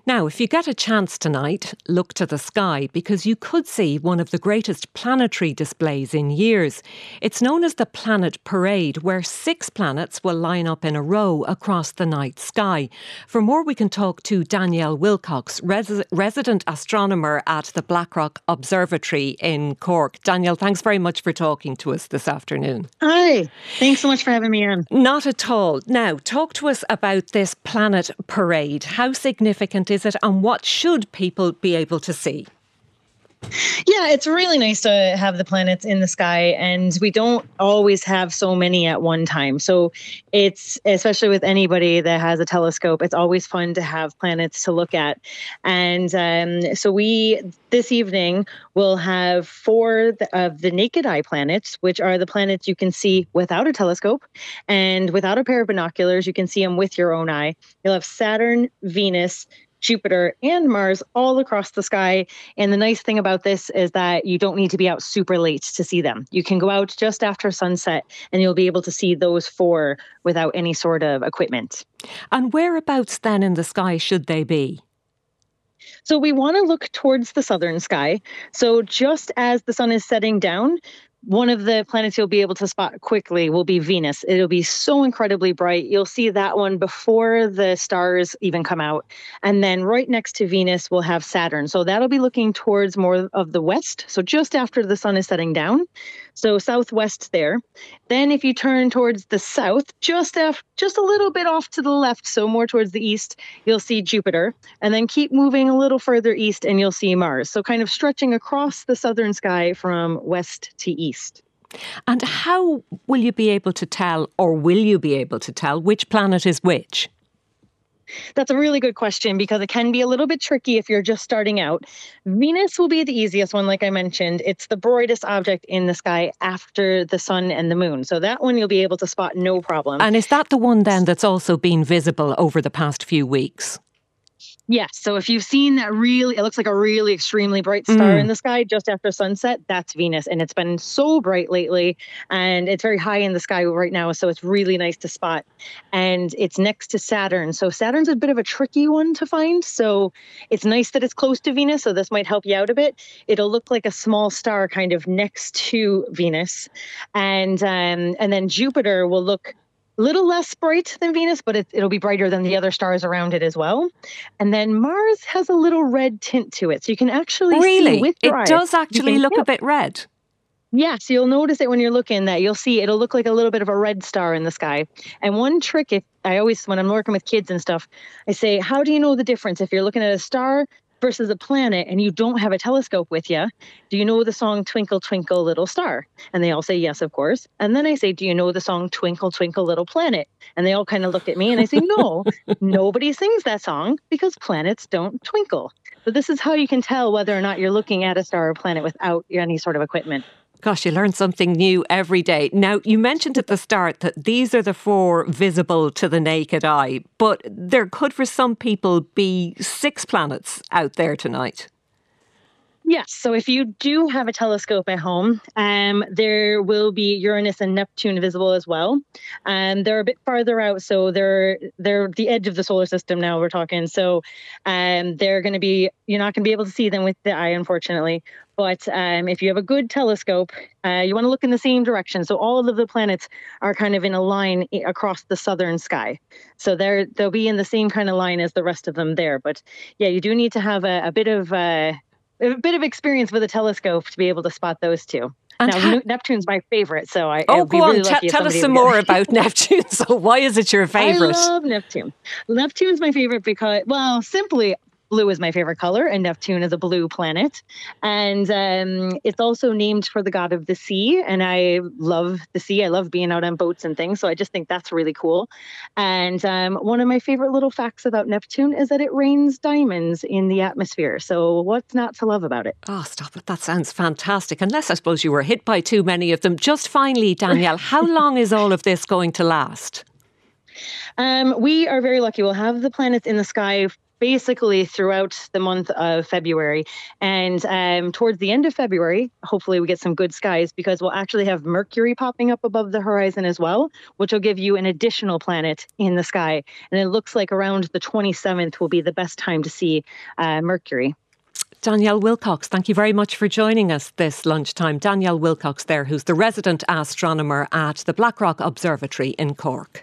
Now, if you get a chance tonight, look to the sky because you could see one of the greatest planetary displays in years. It's known as the Planet Parade, where 6 planets will line up in a row across the night sky. For more, we can talk to Danielle Wilcox, resident astronomer at the Blackrock Observatory in Cork. Danielle, thanks very much for talking to us this afternoon. Hi, thanks so much for having me on. Not at all. Now, talk to us about this Planet Parade. How significant is it and what should people be able to see? Yeah, it's really nice to have the planets in the sky, and we don't always have so many at one time. So it's, especially with anybody that has a telescope, it's always fun to have planets to look at. And so this evening, we'll have 4 of the naked eye planets, which are the planets you can see without a telescope and without a pair of binoculars. You can see them with your own eye. You'll have Saturn, Venus, Jupiter, and Mars all across the sky. And the nice thing about this is that you don't need to be out super late to see them. You can go out just after sunset and you'll be able to see those 4 without any sort of equipment. And whereabouts then in the sky should they be? So we want to look towards the southern sky. So just as the sun is setting down, one of the planets you'll be able to spot quickly will be Venus. It'll be so incredibly bright. You'll see that one before the stars even come out. And then right next to Venus, we'll have Saturn. So that'll be looking towards more of the west. So just after the sun is setting down. So southwest there. Then if you turn towards the south, just a little bit off to the left, so more towards the east, you'll see Jupiter. And then keep moving a little further east and you'll see Mars. So kind of stretching across the southern sky from west to east. And how will you be able to tell, or will you be able to tell, which planet is which? That's a really good question because it can be a little bit tricky if you're just starting out. Venus will be the easiest one, like I mentioned. It's the brightest object in the sky after the sun and the moon. So that one you'll be able to spot no problem. And is that the one then that's also been visible over the past few weeks? Yes. So if you've seen that it looks like a really extremely bright star in the sky just after sunset, that's Venus. And it's been so bright lately and it's very high in the sky right now. So it's really nice to spot. And it's next to Saturn. So Saturn's a bit of a tricky one to find. So it's nice that it's close to Venus. So this might help you out a bit. It'll look like a small star kind of next to Venus. And then Jupiter will look little less bright than Venus, but it'll be brighter than the other stars around it as well. And then Mars has a little red tint to it. So you can actually see with your eyes. It does actually look a bit red. Yes, you'll notice it when you're looking that you'll see it'll look like a little bit of a red star in the sky. And one trick, when I'm working with kids and stuff, I say, how do you know the difference if you're looking at a star versus a planet and you don't have a telescope with you? Do you know the song Twinkle, Twinkle, Little Star? And they all say yes, of course. And then I say, do you know the song Twinkle, Twinkle, Little Planet? And they all kind of look at me and I say, no, nobody sings that song because planets don't twinkle. So this is how you can tell whether or not you're looking at a star or planet without any sort of equipment. Gosh, you learn something new every day. Now, you mentioned at the start that these are the 4 visible to the naked eye, but there could for some people be 6 planets out there tonight. Yes. So if you do have a telescope at home, there will be Uranus and Neptune visible as well. They're a bit farther out, so they're the edge of the solar system now we're talking. So you're not going to be able to see them with the eye, unfortunately. But if you have a good telescope, you want to look in the same direction. So all of the planets are kind of in a line across the southern sky. So they'll be in the same kind of line as the rest of them there. But yeah, you do need to have a bit of experience with a telescope to be able to spot those 2. And now, Neptune's my favorite, so go on, tell us some more about Neptune. So why is it your favorite? I love Neptune. Neptune's my favorite because, well, simply, blue is my favorite color, and Neptune is a blue planet. And it's also named for the god of the sea, and I love the sea. I love being out on boats and things, so I just think that's really cool. And one of my favorite little facts about Neptune is that it rains diamonds in the atmosphere. So what's not to love about it? Oh, stop it. That sounds fantastic. Unless I suppose you were hit by too many of them. Just finally, Danielle, how long is all of this going to last? We are very lucky. We'll have the planets in the sky basically throughout the month of February. And towards the end of February, hopefully we get some good skies because we'll actually have Mercury popping up above the horizon as well, which will give you an additional planet in the sky. And it looks like around the 27th will be the best time to see Mercury. Danielle Wilcox, thank you very much for joining us this lunchtime. Danielle Wilcox there, who's the resident astronomer at the Blackrock Observatory in Cork.